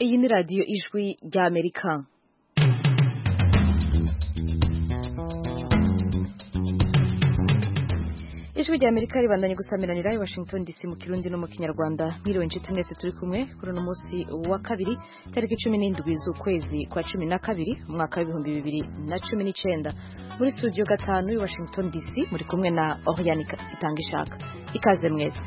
Iyi ni radiyo ijwi ry'Amerika. Ijwi ry'Amerika ribandanye gusamiranira i Washington DC mu Kirundi no mu Kinyarwanda. Mwiriwe inshuti mwese turi kumwe kuri uno munsi wa kabiri tariki 17 z'ukwezi kwa 12 umwaka wa 2019 muri studio gatanu i Washington DC muri kumwe na Oriane Itangishaka. Ikaze mwese.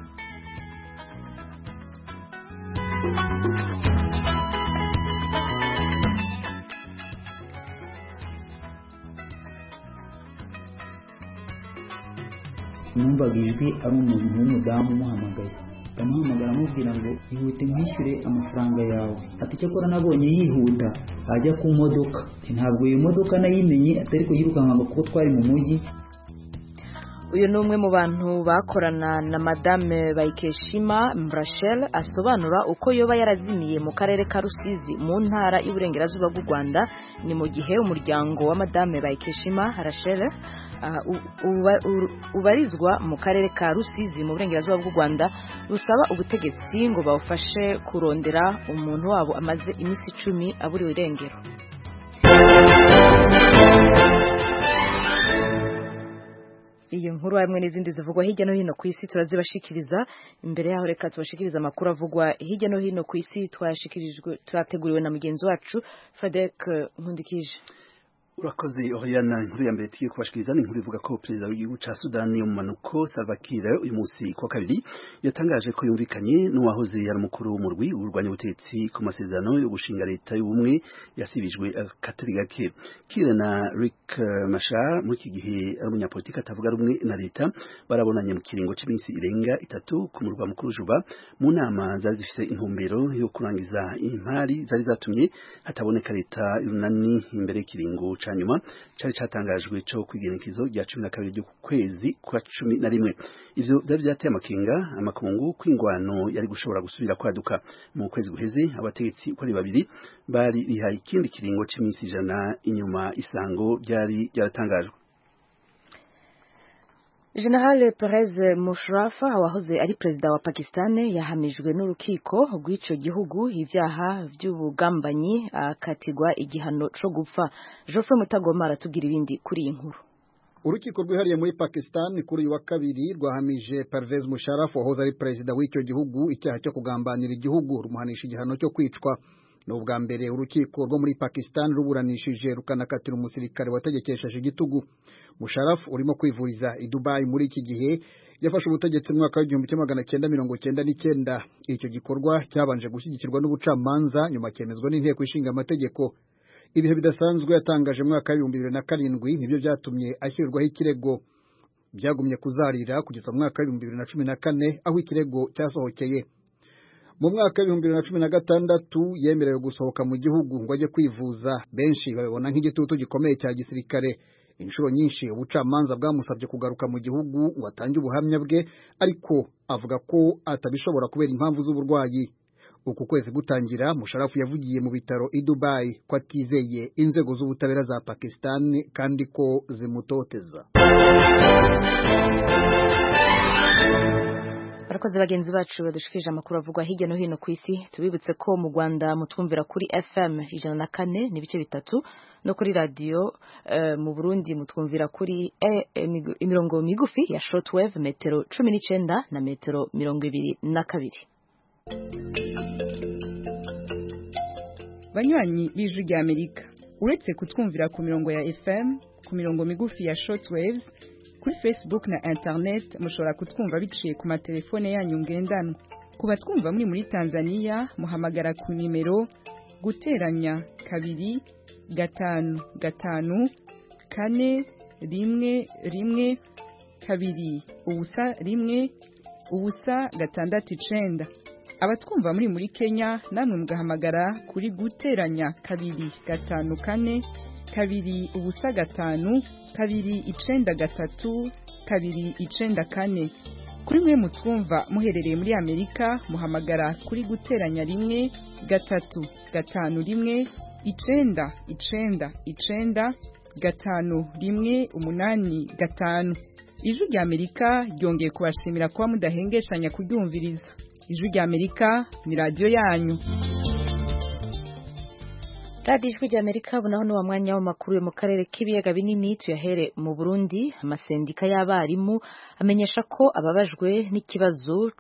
numvaga ijwi ari umuntu w'umudamu umuhamagaye ndamuhamagara amubwira ngo ihute nkwishyure amafaranga yawe ati cyakora nabonye yihuta ajya ku modoka ntabwo iyo modoka nayimenye atari ko yirukanka kuko twari mu mujyi. Uyu ni umwe mu bantu bakorana na Madame Bayikeshima Rachel asobanura uko yoba yarazimiye mu karere ka Rusizi mu ntara y'uburengerazuba bw'u Rwanda. Ni mu gihe umuryango wa Madame Bayikeshima Rachel ubarizwa mu karere ka Rusizi mu burengerazuba bw'u Rwanda rusaba ubutegetsi ngo bawufashe kurondera umuntu wabo amaze iminsi 10 aburiwe irengero. Iyo nkuru hamwe n'izindi zivugwa hirya no hino ku isi turazibashikiriza. Imbere yaho reka tubashikiriza amakuru avugwa hirya no hino ku isi twateguriwe na mugenzi wacu Frederic Nkundikije. Urakoze Oriana. Inkuru ya mbere tugiye kubashikiriza ni inkuru ivuga ko perezida w'igihugu ca Sudani mu manuko Salva Kiir uyu munsi kwa kabiri yatangaje ko yumvikanye n'uwahoze yari umukuru w'umurwi urwanya ubutetsi ku masezerano yo gushinga leta y'ubumwe yasibijwe akatari gake. Kiir na Riek Machar muri iki gihe ari umunyapolitiki atavuga rumwe na leta barabonanye mu kiringo cy'iminsi irenga 3 ku murwa mukuru Juba mu nama zari zifise intumbero yo kurangiza impari zari zatumye hataboneka leta y'urunani imbere y'ikiringo nyuma cyari cyatangajwe cyo kwigenekezo rya 12 ry'ukwezi kwa 11. Ivyo byari byateye amakungu kwingwano yari gushobora gusubira kwaduka. Mu kwezi guheze abategetsi uko ari babiri bari bihaye ikindi kiringo cy'iminsi 100 inyuma isango ryari ryaratangajwe. General Perez Musharraf wahoze ari perezida wa Pakistan yahamijwe n'urukiko rw'ico gihugu ivyaha by'ubugambanyi akatigwa igihano cyo gupfa. Geoffrey Mutagoma aratubwira ibindi kuri iyi nkuru. Urukiko rwihariye muri Pakistan kuri uyu wa kabiri rwahamije Pervez Musharraf wahoze ari perezida w'icyo gihugu icyaha cyo kugambanira igihugu rumuhanisha igihano cyo kwicwa. N'ubwa mbere urukiko rwo muri Pakistan ruburanishije rukanakatira umusirikare wategekesheje igitugu. Musharraf urimo kwivuriza i Dubai muri iki gihe yafashe ubutegetsi mu mwaka wa 1999. Icyo gikorwa cyabanje gushyigikirwa n'ubucamanza nyuma cyemezwa n'inteko ishinga amategeko. Ibihe bidasanzwe yatangaje mu mwaka wa 2007 nibyo byatumye ashyirirwaho ikirego. Byagumye kuzarira kugeza mu mwaka wa 2014 aho ikirego cyasohokeye. Mu mwaka wa 2016 yemerewe gusohoka mu gihugu ngo ajye kwivuza. Benshi babibona nk'igitutu gikomeye cya gisirikare. Inshuro nyinshi ubucamanza bwamusabye kugaruka mu gihugu ngo atange ubuhamya bwe, ariko avuga ko atabishobora kubera impamvu z'uburwayi. Uku kwezi gutangira Musharraf yavugiye mu bitaro i Dubai ko atizeye inzego z'ubutabera za Pakistan kandi ko zimutoteza. Barakoze bagenzi bacu badushikije amakuru avugwa hirya no hino ku isi. Tubibutse ko mu Rwanda mutwumvira kuri FM 104 n'ibice 3 no kuri radio mu Burundi mutwumvira kuri imirongo migufi ya shortwave metero 19 na metero 22. Banywanyi b'Ijwi ry'Amerika uretse kutwumvira ku mirongo ya FM ku mirongo migufi ya shortwaves kuri Facebook na internet mushobora kutwumva biciye ku matelefone yanyu ngendanwa. Kuba twumva muri Tanzania muhamagara ku nimero guteranya 2 5 5 4 1 1 2 ubusa 1 ubusa 6 Abatwumva muri Kenya namwe mugahamagara kuri guteranya 2 5 4 2 ubusa 5 2 9 3 2 9 4. Kuri mwe mutwumva muherereye muri Amerika muhamagara kuri guteranya 1 3 5 1 9 9 9 5 1 8 5. Ijwi ry'Amerika ryongeye kubashimira kuba mudahengeshanya kuryumviriza. Ijwi ry'Amerika ni radio yanyu. radiyo ijwi ry'Amerika ubu naho ni wa mwanya w'amakuru yo mu karere k'ibiyaga binini tuyahere mu Burundi. Amasendika y'abarimu amenyesha ko ababajwe n'ikibazo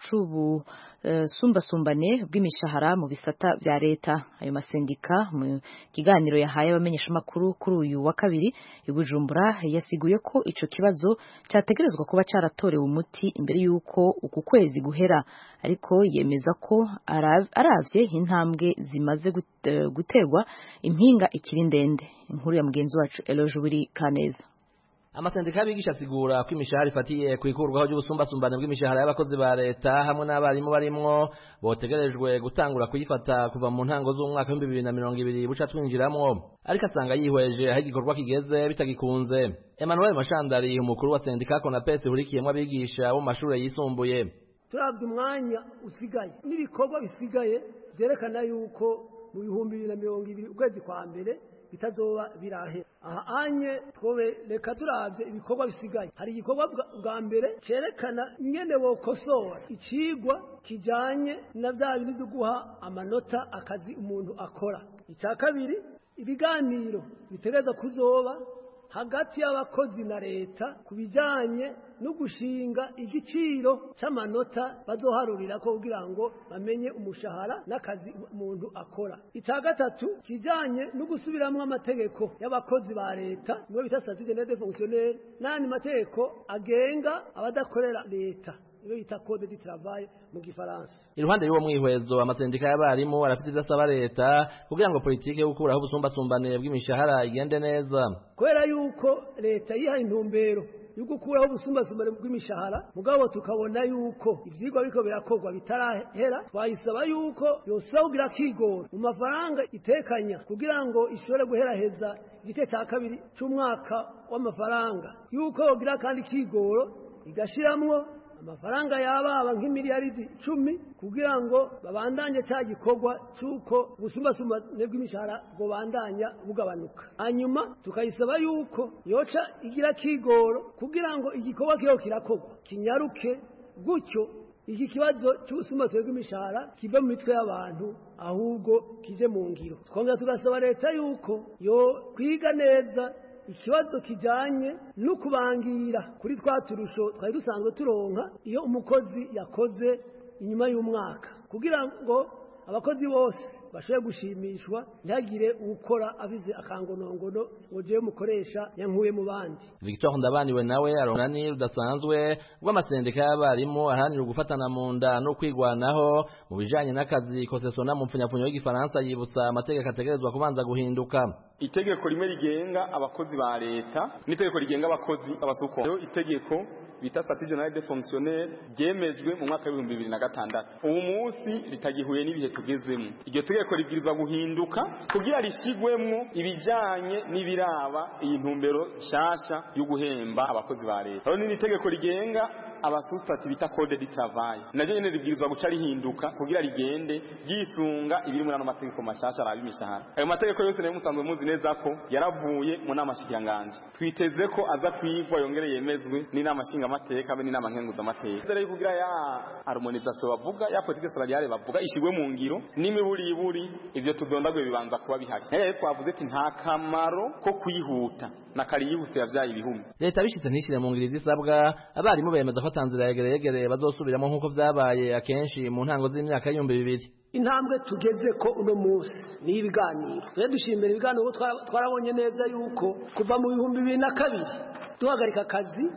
c'ubusumbasumbane bw'imishahara mu bisata vya leta. Ayo masendika mu kiganiro yahaye abamenyesha amakuru kuri uyu wa kabiri i Bujumbura yasiguye ko ico kibazo cyategerezwa kuba caratorewe umuti imbere y'uko uku kwezi guhera, ariko yemeza ko aravye intambwe zimaze guterwa impinga ikiri ndende. Inkuru ya mugenzi wacu Eloge Buri Kaneza. Amasendika y'abigisha asigura ko imishahara ifatiye kwikurwaho ry'ubusumbasumbane bw'imishahara y'abakozi ba leta hamwe n'abarimu barimwo botegerejwe gutangura kuyifata kuva mu ntango z'umwaka wa 2020 buca twinjiramwo, ariko asanga yihweje aho igikorwa kigeze bitagikunze. Emmanuel Mashandari, umukuru wa sendika Konapes ihurikiyemwo abigisha bo mu mashure yisumbuye: turavye umwanya usigaye n'ibikorwa bisigaye vyerekana yuko mu 2020 ukwezi kwa mbere bitazoba birahera. Aha anye reka turavye ibikorwa bisigaye. Hari igikorwa bwa mbere cerekana nyene wokosora icigwa kijanye na vya bintu guha amanota akazi umuntu akora. Icya kabiri, ibiganiro bitegereza kuzoba hagati y'abakozi na leta kubijanye no gushinga igiciro c'amanota bazoharurira ko kugira ngo bamenye umushahara n'akazi umuntu akora. Icya gatatu kijanye no gusubiramwo amategeko y'abakozi ba leta niyo bita statut général des fonctionnaires n'andi mategeko agenga abadakorera leta niyo bita code du travail mu gifaransa. Iruhande y'uwo mwihwezo amasendika y'abarimu arafite ivyo asaba leta kugira ngo politike yo gukuraho ubusumbasumbane bw'imishahara igende neza. Kubera yuko leta yiha intumbero yo gukuraho ubusumbasumbane bw'imishahara, mugabo tukabona yuko ivyigwa biriko birakorwa bitarahera, twayisaba yuko yosawugira kigora mu mafaranga itekanya kugira ngo ishobore guheraheza igice cya kabiri c'umwaka w'amafaranga, yuko yogira kandi kigoro igashiramwo amafaranga yababa nk'imiliyaridi 10 kugira ngo babandanye cya gikorwa cyuko ubusumbasumbane bw'imishahara bwo bandanya bugabanuka. Hanyuma tukayisaba yuko yoca igira kigoro kugira ngo igikorwa kiro kirakorwa kinyaruke, gutyo iki kibazo cy'ubusumbasumbane bw'imishahara kive mu mitwe y'abantu ahubwo kije mu ngiro. Twongera tugasaba leta yuko yo kwiga neza ikibazo kijanye no kubangira kuri twaturusho twari dusanzwe turonka iyo umukozi yakoze inyuma y'umwaka, kugira ngo abakozi bose bashobore gushimishwa ntihagire ukora abize akangonongono ngo jewe mukoresha yankuye mu bandi. Victor Ndabaniwe nawe aronani rudasanzwe rw'amasendika y'abarimu ahanira gufatana mu nda no kwigwanaho mu bijanye n'akazi kosesona mu mpfunyapfunyo y'igifaransa, yibutsa amategeko ategerezwa kubanza guhinduka. Itegeko rimwe rigenga abakozi ba leta n'itegeko rigenga abakozi abasuko. Rero itegeko bita statut général des fonctionnaires ryemejwe mu mwaka wa 2006. Ubu munsi ritagihuye n'ibihe tugezemo. Iryo tegeko ribwirizwa guhinduka kugira rishigwemwo ibijanye n'ibiraba iyi ntumbero shasha yo guhemba abakozi ba leta. Rero ni itegeko rigenga abasustati bita code du travail, naje nyene ribwirizwa guca rihinduka kugira rigende gisunga ibiri muri ano mategeko mashasha arabi imishahara. Ayo mategeko yose nayo musanzwe muzi neza ko yaravuye mu nama shikiranganje. Twiteze ko aza kwigwa yongere yemezwe n'inama shinga amateka be n'inama nkenguza amateka. Zere kugira ya harmonisation bavuga ya politique salariale bavuga ishigwe mu ngiro n'imiburiburi ivyo tudondagwe bibanza kuba bihari. Twavuze ati nta kamaro ko kwihuta na kari yihuse yavyaye ibihumbi. Leta bishitse ntishire mu ngiro zisabwa abarimu bemeza ko tanzira yegereye bazosubiramo nkuko vyabaye akenshi mu ntango z'imyaka y'2000. Intambwe tugeze ko uno munsi ni ibiganiro. Rero dushimbira ibiganiro twarabonye neza yuko kuva mu 2002 duhagarika akazi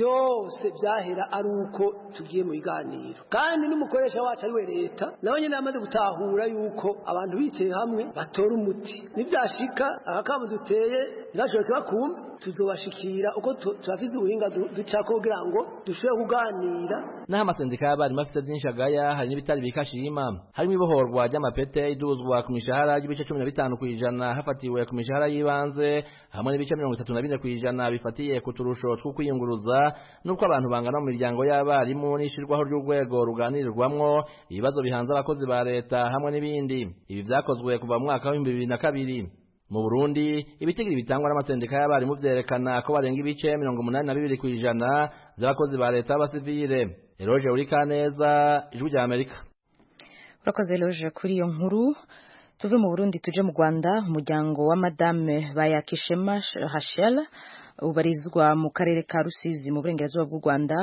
byose byahera ari uko tugiye mu biganiro, kandi n'umukoresha wacu ari we leta nawe nyine yamaze gutahura yuko abantu bicaye hamwe batora umuti. Nivyashika akakamu duteye ntibashoboke bakumva, tuzobashikira uko turafize ubuhinga ducako kugira ngo dushobore kuganira. Naho amasendika y'abarimu afite byinshi agaya, hari n'ibitari bikashima. Harimo ibohorwa ry'amapete, iduzwa ku mishahara y'ibice 15% hafatiwe ku mishahara y'ibanze, hamwe n'ibice 34% bifatiye ku turusho two kwiyunguruza, nuko abantu bangana mu miryango y'abarimu n'ishirwaho ry'urwego ruganirirwamwo ibibazo bihanze abakozi ba leta hamwe n'ibindi. Ibi vyakozwe kuva mu mwaka wa 2002. Mu Burundi ibitigiri bitangwa n'amasendika y'abarimu vyerekana ko barenga ibice 82% z'abakozi ba leta b'abasivile. Eloge Urikaneza, Ijwi rya Amerika. Urakoze Eloge kuri iyo nkuru. tuve mu Burundi tuje mu Rwanda. Umuryango wa Madame Bayakishema Rachel ubarizwa mu karere ka Rusizi mu burengerazuba bw'u Rwanda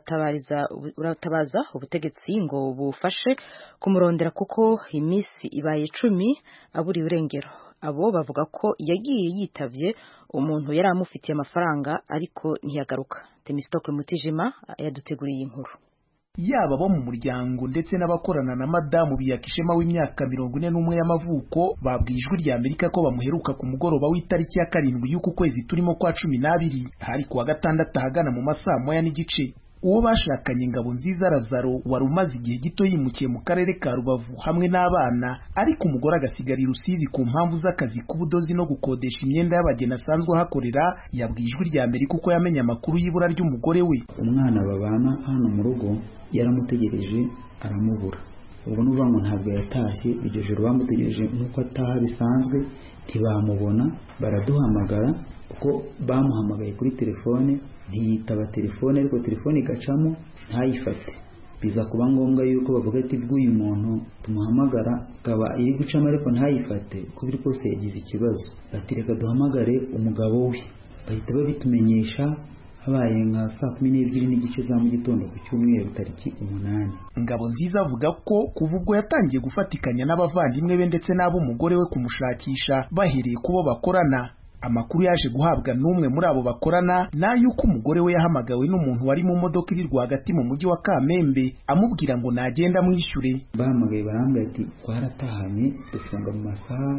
uratabaza ubutegetsi ngo bufashe kumurondera kuko imisi ibaye 10 aburi urengero. Abo bavuga ko yagiye yitavye umuntu yari amufitiye amafaranga ariko ntiyagaruka. Temistokle Mutijima yaduteguriye inkuru. Yaba bo mu muryango ndetse n'abakorana na Madamu Biyakishema w'imyaka 41 y'amavuko babwijwe rya Amerika ko bamuheruka ku mugoroba w'itariki ya 7 y'uku kwezi turimo kwa 12 hari kuwa gatandatu hagana mu masaa 1:30. Uwo bashakanye Ngabonziza Lazaro wari umaze igihe gito yimukiye mu karere ka Rubavu hamwe n'abana, ariko umugore agasigara i Rusizi ku mpamvu z'akazi k'ubudozi no gukodesha imyenda y'abageni asanzwe hakorera. Yabwijwe rya Amerika uko yamenye amakuru y'ibura ry'umugore we. Umwana babana hano mu rugo yaramutegereje aramubura. Ubwo n'uvuga ngo ntabwo yatashye, iryo joro bamutegereje nk'uko ataha bisanzwe ntibamubona, baraduhamagara uko bamuhamagaye kuri telefone ntiyitaba telefone, ariko telefone igacamo ntayifate. Biza kuba ngombwa yuko bavuga ati bw'uyu muntu tumuhamagara akaba iri gucamo ariko ntayifate, ko biri kose yagize ikibazo, bati reka duhamagare umugabo we. Bahita babitumenyesha habaye nka saa 12:30 za mu gitondo ku cyumweru tariki 8. Ngabonziza avuga ko kuva ubwo yatangiye gufatikanya n'abavandimwe be ndetse n'ab'umugore we kumushakisha bahereye kubo bakorana. Amakuru yaje guhabwa n'umwe muri abo bakorana n'ayuko umugore we yahamagawe n'umuntu wari mu modoka iri rwagati mu mujyi wa Kamembe amubwira ngo nagenda mwishyure. Bahamagaye barambwira ati twaratahanye dufunga mu masaha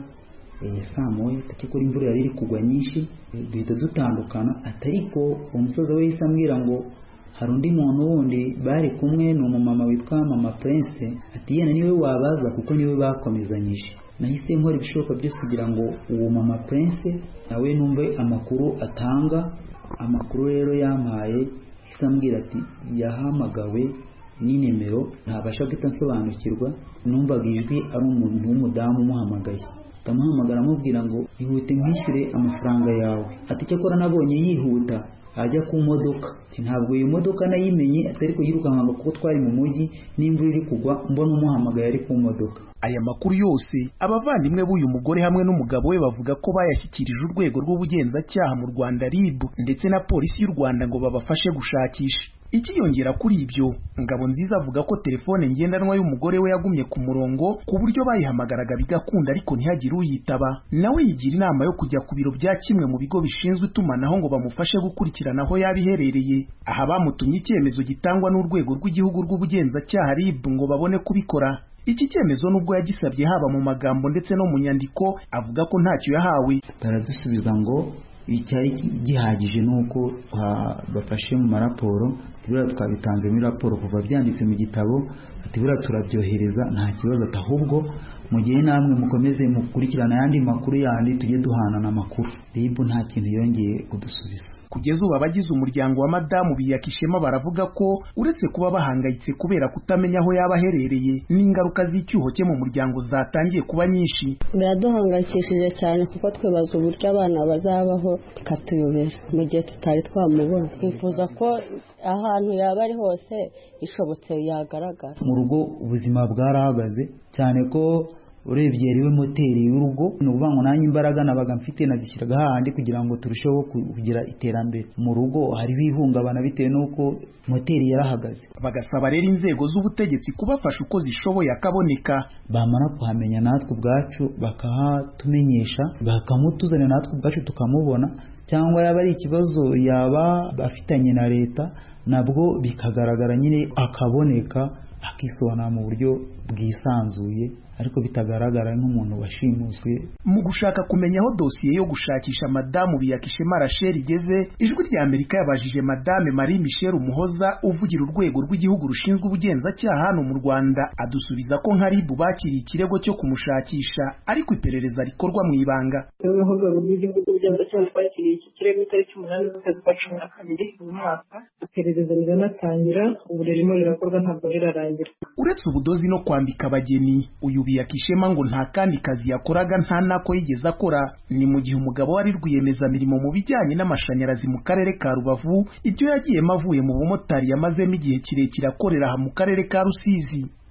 saa 1 takikora imvura yari iri kugwa nyinshi duhita dutandukana. Atariko umusoza we yisamwira ngo hari undi muntu wundi bari kumwe ni umumama witwa Mama Prince, ati yena niwe wabaza kuko niwe bakomezanyije. Nahise nkora ibishoboka byose kugira ngo uwo Mama Prince nawe numve amakuru atanga. Amakuru rero yampaye isambwira ati yahamagawe ni nimero ntabasha guhita nsobanukirwa, numvaga ijwi ari umuntu w'umudamu umuhamagaye. Tamuhamagara amubwira ngo ihute nkishyure amafaranga yawe. Ati cyakora nabonye yihuta ajya ku modoka, ntabwo iyo modoka nayimenye atari ko yirukanka kuko twari mu mujyi n'imvura iri kugwa mbona umuhamagaye ari ku modoka. Aya makuru yose abavandimwe b'uyu mugore hamwe n'umugabo we bavuga ko bayashyikirije urwego rw'ubugenzacyaha mu Rwanda RIB ndetse na polisi y'u Rwanda ngo babafashe gushakisha. Ikiyongera kuri ibyo, Ngabonziza avuga ko telefone ngendanwa y'umugore we yagumye ku murongo ku buryo bayihamagaraga bigakunda ariko ntihagire uyitaba. Nawe yigira inama yo kujya ku biro bya kimwe mu bigo bishinzwe itumanaho ngo bamufashe gukurikirana aho yabiherereye. Aha bamutumye icyemezo gitangwa n'urwego rw'igihugu rw'ubugenzacyaha RIB ngo babone kubikora. Iki cyemezo nubwo yagisabye haba mu magambo ndetse no mu nyandiko avuga ko ntacyo yahawe. Baradusubiza ngo icyari gihagije nuko bafashe mu maraporo, tibura twabitanze muri raporo kuva byanditse mu gitabo, tibura turabyohereza nta kibazo, ahubwo mu gihe namwe mukomeze mukurikirana yandi makuru yandi tujye duhanana amakuru. RIB nta kintu yongeye kudusubiza. Kugeza ubu abagize umuryango wa Madamu Biyakishema baravuga ko uretse kuba bahangayitse kubera kutamenya aho yaba aherereye n'ingaruka z'icyuho cye mu muryango zatangiye kuba nyinshi. Biraduhangayikishije cyane kuko twibaza uburyo abana bazabaho tukatuyobera mu gihe tutari twamubona. Twifuza ko ahantu yaba ari hose ishobotse yagaragara. Mu rugo ubuzima bwarahagaze cyane ko urebye riwe moteri y'urugo n'ububango nanjye imbaraga nabaga mfite nazishyiraga hahandi kugira ngo turusheho kugira iterambere. Mu rugo hari bihungabana bitewe nuko moteri yarahagaze. Bagasaba rero inzego z'ubutegetsi kubafasha uko zishoboye akaboneka. Bamara kuhamenya natwe ubwacu bakahatumenyesha bakamutuzana natwe ubwacu tukamubona, cyangwa yaba ari ikibazo yaba afitanye na leta nabwo bikagaragara nyine akaboneka akisobanura mu buryo bwisanzuye ariko bitagaragara nk'umuntu washimuswe. Mu gushaka kumenya aho dosiye yo gushakisha Madamu Biyakishema Rachel igeze, ijwi rya Amerika yabajije Madame Marie Michel Umuhoza uvugira urwego rw'igihugu rushinzwe ubugenzacyaha hano mu Rwanda, adusubiza ko nka RIB bakiriye ikirego cyo kumushakisha ariko iperereza rikorwa mu ibanga. Urwego rw'igihugu rw'ubugenzacyaha twakiriye iki kirego itariki 8 z'ukwezi kwa 12 uyu mwaka. Iperereza riranatangira, ubu ririmo rirakorwa ntabwo rirarangira. Uretse ubudozi no kwambika abageni, uyu Biyakishema ngo nta kandi kazi yakoraga nta nako yigeze akora. Ni mu gihe umugabo wari rwiyemezamirimo mu bijyanye n'amashanyarazi mu karere ka Rubavu, ibyo yagiyemo avuye mu bumotari yamazemo igihe kirekire akorera aha mu karere ka Rusizi.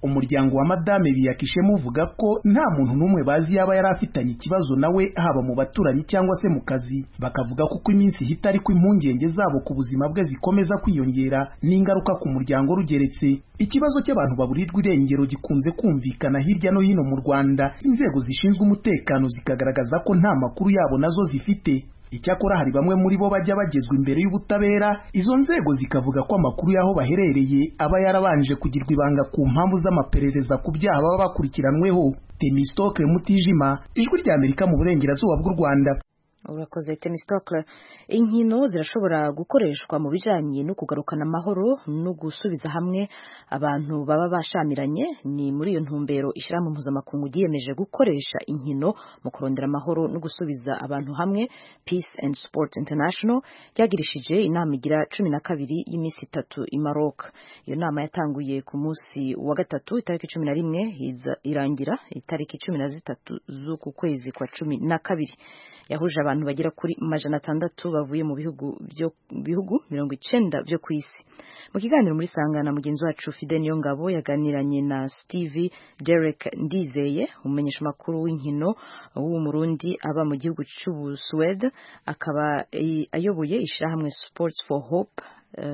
umuryango wa Madame Biyakishema uvuga ko nta muntu n'umwe bazi yaba yari afitanye ikibazo nawe haba mu baturanyi cyangwa se mu kazi, bakavuga ko uko iminsi ihita ariko impungenge zabo ku buzima bwe zikomeza kwiyongera n'ingaruka ku muryango rugeretse. Ikibazo cy'abantu baburirwa irengero gikunze kumvikana hirya no hino mu Rwanda, inzego zishinzwe umutekano zikagaragaza ko nta makuru yabo nazo zifite. Icyakora hari bamwe muri bo bajya bagezwa imbere y'ubutabera, izo nzego zikavuga ko amakuru y'aho baherereye aba yarabanje kugirwa ibanga ku mpamvu z'amaperereza ku byaha baba bakurikiranweho. Temistocle Mutijima, Ijwi rya Amerika mu burengerazuba bw'u Rwanda. Urakoze Temistocle. Inkino zirashobora gukoreshwa mu bijanye no kugarukana amahoro no gusubiza hamwe abantu baba bashamiranye. Ni muri iyo ntumbero ishyirahamwe mpuzamakungu ryiyemeje gukoresha inkino mu kurondera amahoro no gusubiza abantu hamwe. Peace and Sport International ryagirishije inama igira 12 y'imisi 3 i Maroc. Iyo nama yatanguye ku munsi wa gatatu itariki 11 irangira itariki 13 z'uku kwezi kwa 12. Yahuje abantu bagera kuri 600 bavuye mu bihugu 90 byo ku isi. Mu kiganiro muri Sangana, mugenzi wacu Fide Niyongabo yaganiranye na Stevie Derek Ndizeye, umumenyesha makuru w'inkino w'umurundi aba mu gihugu cy'u Suède, akaba ayoboye ishirahamwe Sports for Hope,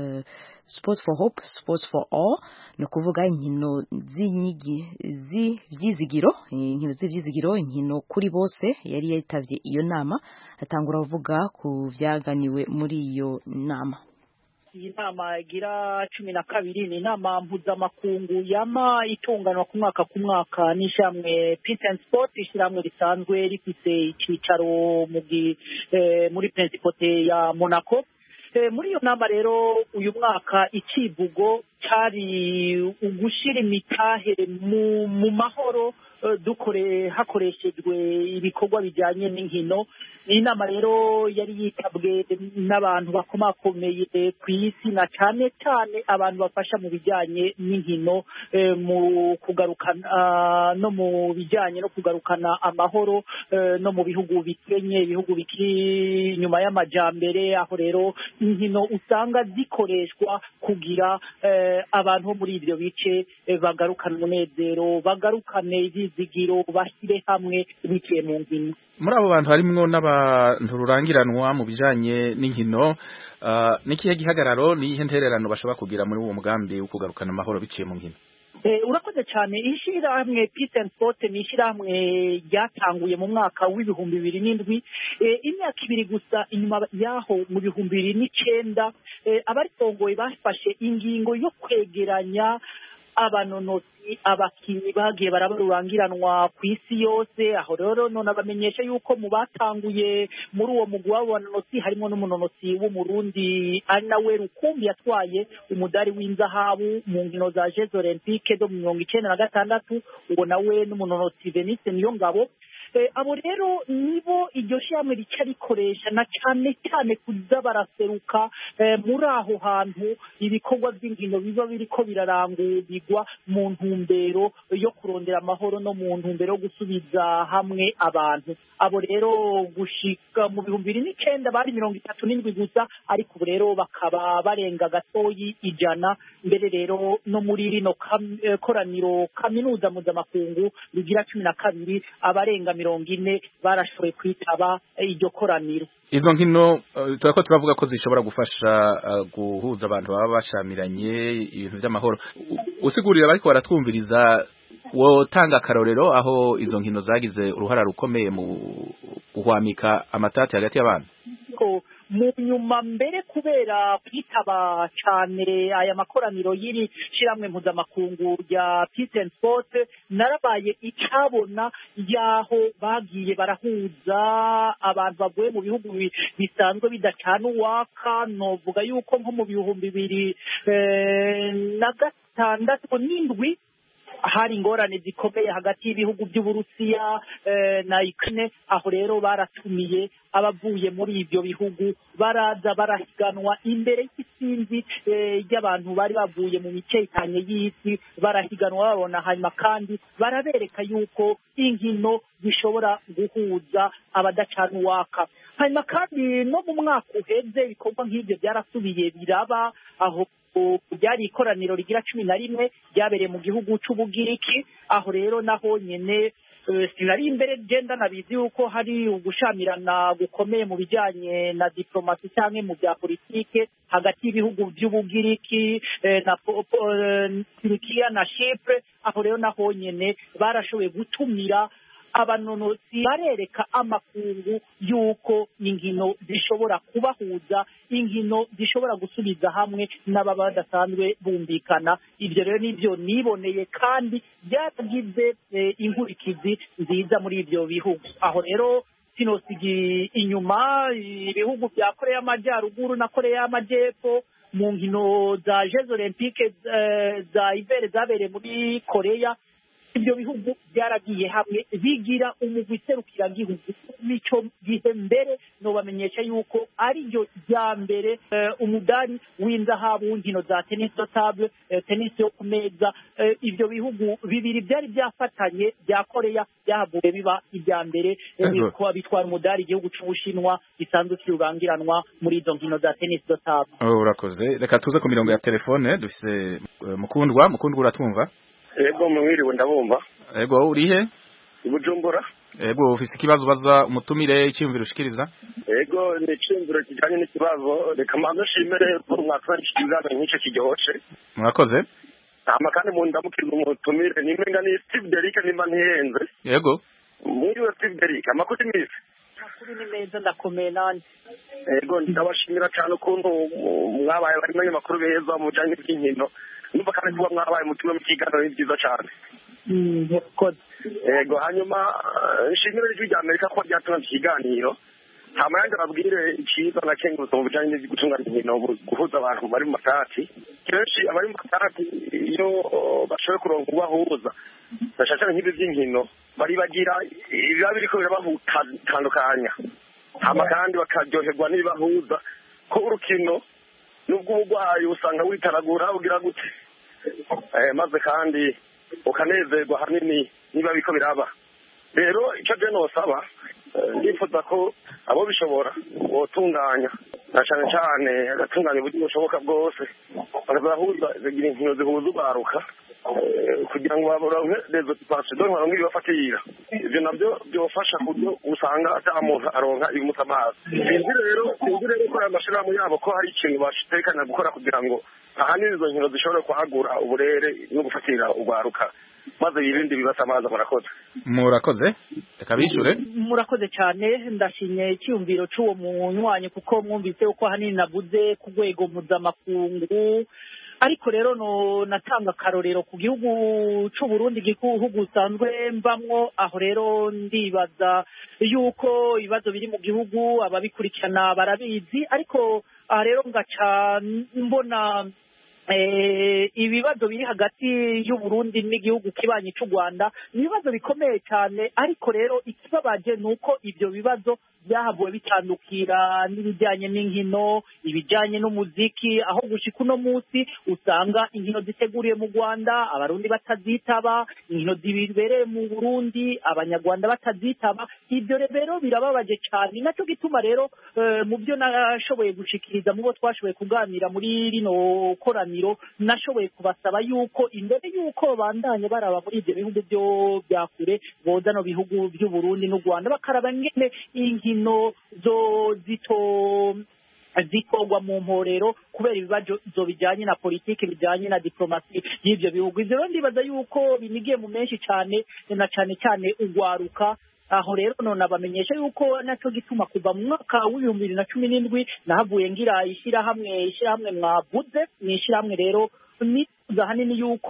Sports for All, no kuvuga inkino z'ivyizigiro, inkino kuri bose. Yari yitavye iyo nama, atangura avuga ku vyaganiwe muri iyo nama. Iyi nama igira 12 ni inama mpuzamakungu yama itunganwa ku mwaka n'ishyirahamwe Peace and Sport, ishyirahamwe risanzwe rifise icicaro muri Principauté ya Monaco. Muri iyo nama rero uyu mwaka ikivugo cyari ugushira imitahe mu mahoro hakoreshejwe ibikorwa bijyanye n'inkino. Iyi nama rero yari yitabwe n'abantu bakomakomeye ku isi, na cyane cyane abantu bafasha mu bijyanye n'inkino mu kugarukana no mu bijyanye no kugarukana amahoro no mu bihugu bikenye, ibihugu bikiri inyuma y'amajambere, aho rero inkino usanga zikoreshwa kugira abantu bo muri ibyo bice bagarukana umunezero, bagarukane ibyizigiro, bashyire hamwe biciye mu nkino. Muri abo bantu harimwo n'abantu rurangiranwa mu bijanye n'inkino, n'ikihe gihagararo n'iyihe ntererano bashobora kugira muri uwo mugambi wo kugarukana amahoro biciye mu nkino? Urakoze cyane. Ishyirahamwe Peace and Sport ni ishyirahamwe ryatanguye mu mwaka w'ibihumbi 2007, imyaka 2 gusa inyuma yaho mu 2009 abaritongoye bafashe ingingo yo kwegeranya abanonotsi, abakinyi bagiye barabarurangiranwa ku isi yose. Aho rero none abamenyesha yuko mu batanguye muri uwo mugwi w'abanonotsi harimo n'umunonotsi w'umurundi ari nawe Rukumbi yatwaye umudari w'inzahabu mu nkino za Jeux Olympiques zo mu 1996, uwo nawe n'umunonotsi Venice Niyongabo. Abo rero nibo iryo shyirahamwe rica rikoresha, na cyane cyane kuza baraseruka muri aho hantu ibikorwa by'inkino biba biriko birarangurirwa mu ntumbero yo kurondera amahoro no mu ntumbero yo gusubiza hamwe abantu. Abo rero gushika mu 2009 bari 37 gusa, ariko ubu rero bakaba barenga gatoyi 100. Mbere rero no muri rino koraniro kaminuza mpuzamakungu rigira 12 abarenga 40 barashoboye kwitaba iryo koraniro. Izo nkino turako turavuga ko zishobora gufasha guhuza abantu baba bashamiranye ibintu by'amahoro. Usigurira bariko baratwumviriza, wotanga akarorero aho izo nkino zagize uruhara rukomeye mu guhwamika amatati hagati y'abantu? Mu nyuma mbere kubera kwitaba cyane aya makoraniro y'iri shiramwe mpuzamakungu rya Peace and Sport, narabaye icabona yaho bagiye barahuza abantu bavuye mu bihugu bisanzwe bidacana uwaka. Novuga yuko nko mu 2006 hari ingorane zikomeye hagati y'ibihugu by'Uburusiya na Ukraine. Aho rero baratumiye abavuye muri ibyo bihugu baraza barahiganwa imbere y'isinzi y'abantu bari bavuye mu mice itanye y'isi, barahiganwa babona, hanyuma kandi barabereka yuko inkino zishobora guhuza abadacana uwaka. hanyuma kandi no mu mwaka uheze ibikorwa nk'ibyo byarasubiye biraba aho byari ikoraniro rigira 11 ryabereye mu gihugu c'Ubugiriki aho rero naho nyene sinari imbere genda nabizi yuko hari ugushamirana gukomeye mu bijanye na diplomasi cyangwa mu bya politike hagati y'ibihugu by'Ubugiriki na Turkiya na Chypre aho rero naho nyene barashoboye gutumira abanonosi barereka amakungu yuko inkino zishobora kubahuza, inkino zishobora gusubiza hamwe n'ababa badasanzwe bumvikana. Ibyo rero nibyo niboneye kandi byaragize inkurikizi nziza muri ibyo bihugu. Aho rero sinosigi inyuma ibihugu bya Korea y'Amajyaruguru na Korea y'Amajyepfo mu nkino za Jeux Olympiques za hiver zabereye muri Korea. Ibyo bihugu byaragiye hamwe bigira umugwi serukiragihugu mico gihe mbere no bamenyesha yuko ari ryo rya mbere umudari w'inzahabu w'inkino za tennis de table, tennis yo kumeza. Ibyo bihugu bibiri byari byafatanye bya Korea byahavuye biba ibya mbere bitwara umudari igihugu c'Ubushinwa gisanzwe kirubangiranwa muri izo nkino za tennis de table. Urakoze, reka tuze ku mirongo ya telefone dufise mukundwa uratwumva? Ego mwiriwe ndabumva. Ego urihe? Bujumbura. Ego ufise ikibazo baza umutumire icyumviro ushikiriza? Ego ni icyumviro kijanye n'ikibazo reka manzo shimere ko mwatwashikiriza nk'icyo kiryoshe. Murakoze. Kandi mu ndamukirwa umutumire nimenga ni Steve Derrick nimba ntihenze. Yego. Mwiriwe Steve Derrick amakuru misi. Kuri ni meza ndakomeye nanje. Ego ndabashimira cyane ukuntu mwabaye bari makuru beza mu bijanye n'inkino. Numva kandi kuba mwabaye mutuwe mu kiganiro ni byiza cyane. Ego hanyuma nshimire ijwi rya Amerika ko ryatanze ikiganiro. Hama yandi ababwire icyiza na kengurutse mu bijanye no gutunganya inkino guhuza abantu bari mu matati. Kenshi abari mu matati iyo bashoboye kuronka ubahuza bashaka nk'ibi by'inkino bari bagira ibiba biriko birabahutandukanya. Hama kandi bakaryoherwa n'ibibahuza ko urukino nubwo ubugwayi usanga witaragura ugira gute maze kandi ukanezerwa hanini niba biko biraba. Rero icyo je nosaba ndifuza ko abo bishobora botunganya na cyane cyane agatunganya uburyo bushoboka bwose bakazahuza zigira inkino zihuza urwaruka kugira ngo baronke rezo pasido baronke ibibafatira. Ibyo nabyo byofasha kuburyo usanga ata muntu aronka ibimuta amazi. Sinzi rero ko amashirahamwe yabo ko hari ikintu bashitekanya gukora kugira ngo ahanini izo nkino zishobore kwagura uburere no gufatira urwaruka maze ibindi bibasa amazi. Murakoze reka bishure. Murakoze cyane ndashimye icyumviro cy'uwo munywanyi kuko mwumvise uko hanini navuze ku rwego mpuzamakungu. Ariko rero no natanga karorero ku gihugu c'u Burundi gihugu usanzwe mbamwo aho rero ndibaza yuko ibibazo biri mu gihugu ababikurikirana barabizi ariko aha rero ngaca mbona ibibazo biri hagati y'u Burundi n'igihugu kibanyi c'u Rwanda ibibazo bikomeye cyane ariko rero ikibabaje nuko ibyo bibazo byahavuye bitandukira n'ibijyanye n'inkino ibijyanye n'umuziki aho gushika uno munsi usanga inkino ziteguriye mu Rwanda abarundi batazitaba inkino zibereye mu Burundi abanyarwanda batazitaba. Ibyo rero birababaje cyane nacyo gituma rero mu byo nashoboye gushikiriza mu bo twashoboye kuganira muri rino koraniro nashoboye kubasaba yuko imbere yuko bandanye baraba muri ibyo bihugu byo byakure boza no bihugu by'u Burundi n'u Rwanda bakaraba ngene inkino zikorwa mu mporero kubera ibibazo bijyanye na politiki bijyanye na diplomasi y'ibyo bihugu. Ibyo rero ndibaza yuko binigiye mu menshi cyane na cyane cyane urwaruka. Aho rero none abamenyesha yuko nacyo gituma kuva mu mwaka w'2017 nahavuye ngira ishyirahamwe mwavuze ni ishyirahamwe rero ni hanini yuko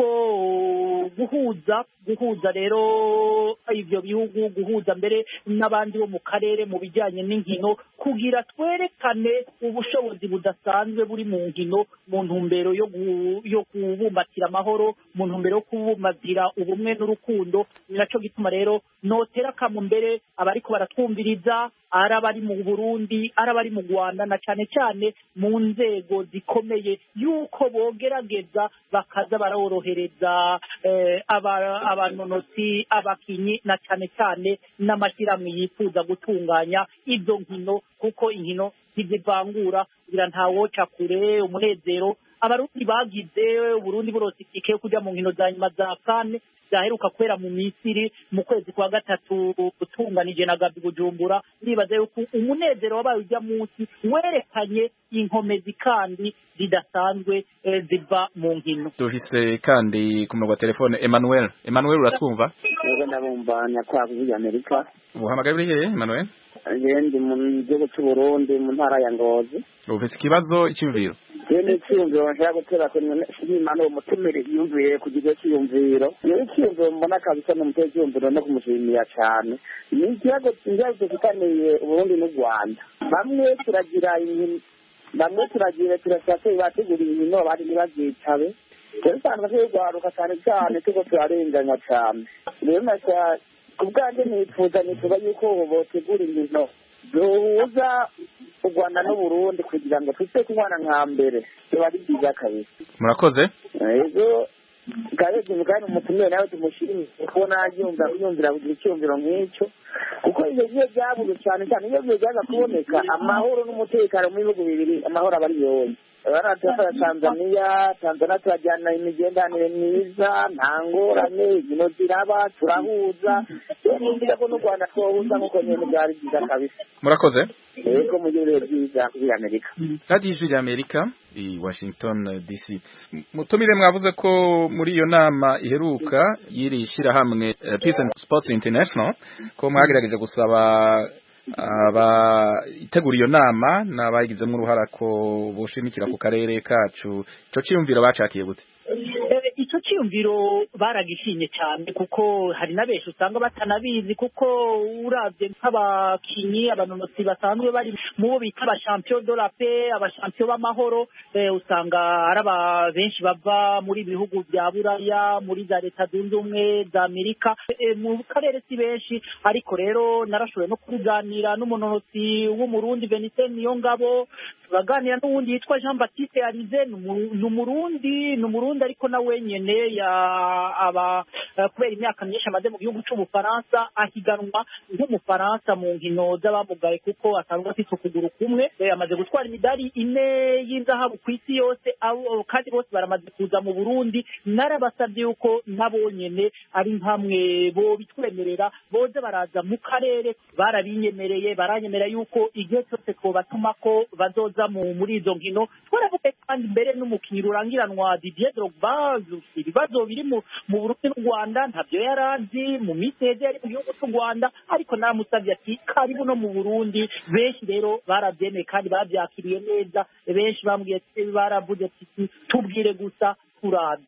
guhuza rero ibyo bihugu guhuza mbere n'abandi bo mu karere mu bijyanye n'inkino kugira twerekane ubushobozi budasanzwe buri mu nkino mu ntumbero yo kubumbatira amahoro mu ntumbero yo kubumbatira ubumwe n'urukundo. Ni nacyo gituma rero notera akamu mbere abariko baratwumviriza ari abari mu Burundi ari abari mu Rwanda na cyane cyane mu nzego zikomeye yuko bogerageza bakaza barorohereza abanonotsi abakinyi na cyane cyane n'amashyirahamwe yifuza gutunganya izo nkino kuko inkino ntizivangura kugira ntawoca kure umunezero abarundi bagize Burundi burose itike yo kujya mu nkino za nyuma za kane zaheruka kwera mu Misiri mu kwezi kwa gatatu gutunganije na Gabi Bujumbura ndibaza yuko umunezero wabaye ujya munsi werekanye inkomezi kandi zidasanzwe ziva mu nkino. Dufise kandi ku murongo wa telefone Emmanuel uratwumva? Yego ndabumva nyakwavu y'Amerika. Uhamagaye uri hehe Emmanuel? Ndi mu gihugu cy'u Burundi mu ntara ya Ngozi. Ufise ikibazo cy'imviro? Yene icyumviro nshaka gutera ko n'Imana umutumire yumviye kugira cyumviro. Yene icyumviro mbona kabisa n'umutezi cyumviro no kumushimira cyane. Ni ikibazo kitaniye Burundi n'u Rwanda. Bamwe turagira turashatse bategura inkino bari ntibazitabe. Usanga twigwaruka cyane tuko turarenganya cyane. Rero nashaka kubwanjye nifuza yuko botegura inkino duhuza u Rwanda n'u Burundi kugira ngo tujye kubana nka mbere biba ari byiza kabisa. Murakoze. Yego gareje mugani umutumire nawe tumushimire kubona yumvira kugira icyumviro nk'icyo kuko iyo byabuze cyane iyo byaza kuboneka amahoro n'umutekano mu bihugu bibiri amahoro aba ari yose. Baratafara Tanzania turajyana imigendanire myiza nta ngorane inkino ziraba turahuza nindira ko n'u Rwanda twohuza nk'uko nyine byari byiza kabisa. Murakoze. Yego mu gihe byiza kuri Amerika. Radio Ijwi ry'Amerika i Washington DC. Mutumire mwavuze ko muri iyo nama iheruka yiri shirahamwe Peace and Sports International ko mwagerageje gusaba itegura iyo nama n'abayigizemo uruhara ko boshimikira ku karere kacu ico ciyumviro bacakiye gute? Ico ciyumviro baragishimye cyane kuko hari nabenshi usanga batanabizi kuko uravye nk'abakinyi abanonotsi basanzwe bari mu bita aba champion de la paix aba champion b'amahoro usanga ari benshi bava muri bihugu bya Buraya muri za leta zunze ubumwe za Amerika mu karere si benshi ariko rero narashoboye no kuganira n'umunonotsi w'umurundi Vincent Niyongabo turaganira n'uwundi yitwa Jean Baptiste Arize n'umurundi ariko nawe nyene kubera imyaka myinshi amaze mu gihugu c'Ubufaransa ahiganwa nk'umufaransa mu nkino z'abamugaye kuko asanzwe afite ukuguru kumwe amaze gutwara imidari 4 y'inzahabu ku isi yose kandi bose baramaze kuza mu Burundi narabasabye yuko nabo nyene ari nkamwe bo bitwemerera boze baraza mu karere barabinyemereye baranyemera yuko igihe cyose twobatuma ko bazoza muri izo nkino twaravuga kandi mbere n'umukinyi rurangiranwa Didier Drogba ibibazo biri mu Burundi n'u Rwanda ntabyo yarazi mu miseze yari mu gihugu cy'u Rwanda ariko naramusabye ati karibu no mu Burundi benshi rero barabyemeye kandi babyakiriye neza benshi bambwiye baravuze ati tubwire gusa turabe.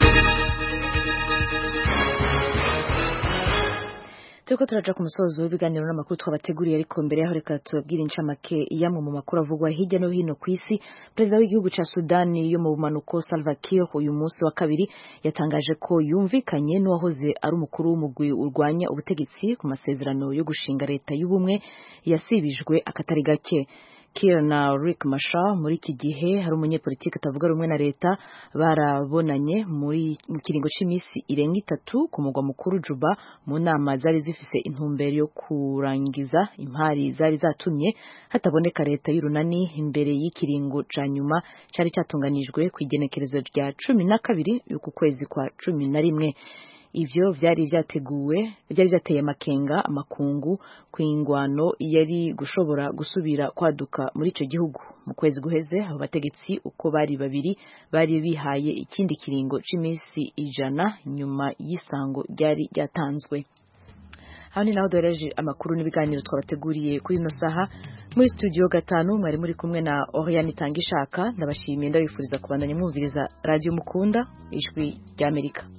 Tuko turaja ku musozo w'ibiganiro n'amakuru twabateguriye ariko mbere yaho reka tubabwire incamake yamwe mu makuru avugwa hirya no hino ku isi. Perezida w'igihugu ca Sudani yo mu bumanuko Salva Kiir uyu munsi wa kabiri yatangaje ko yumvikanye n'uwahoze ari umukuru w'umugwi urwanya ubutegetsi ku masezerano yo gushinga leta y'ubumwe yasibijwe akatari gake. Kiir na Riek Machar muri iki gihe hari umunyepolitiki atavuga rumwe na leta barabonanye mu kiringo c'imisi irenga 3 ku mugwa mukuru Juba mu nama zari zifise intumbero yo kurangiza impari zari zatumye hataboneka leta y'urunani imbere y'ikiringo ca nyuma cari cyatunganijwe ku igenekerezo rya 12 y'uku kwezi kwa 11. Ivyo vyari vyateye amakenga amakungu kwingwano yari gushobora gusubira kwaduka muri ico gihugu. Mu kwezi guheze abo bategetsi uko bari babiri bari bihaye ikindi kiringo c'imisi 100 nyuma y'isango ryari ryatanzwe. Aho ni naho duhereje amakuru n'ibiganiro twabateguriye kuri ino saha muri studio 5 mwari muri kumwe na Oriane Tangishaka. Ndabashimiye ndabifuriza kubandanya mwumviriza radio mukunda Ijwi ry'Amerika.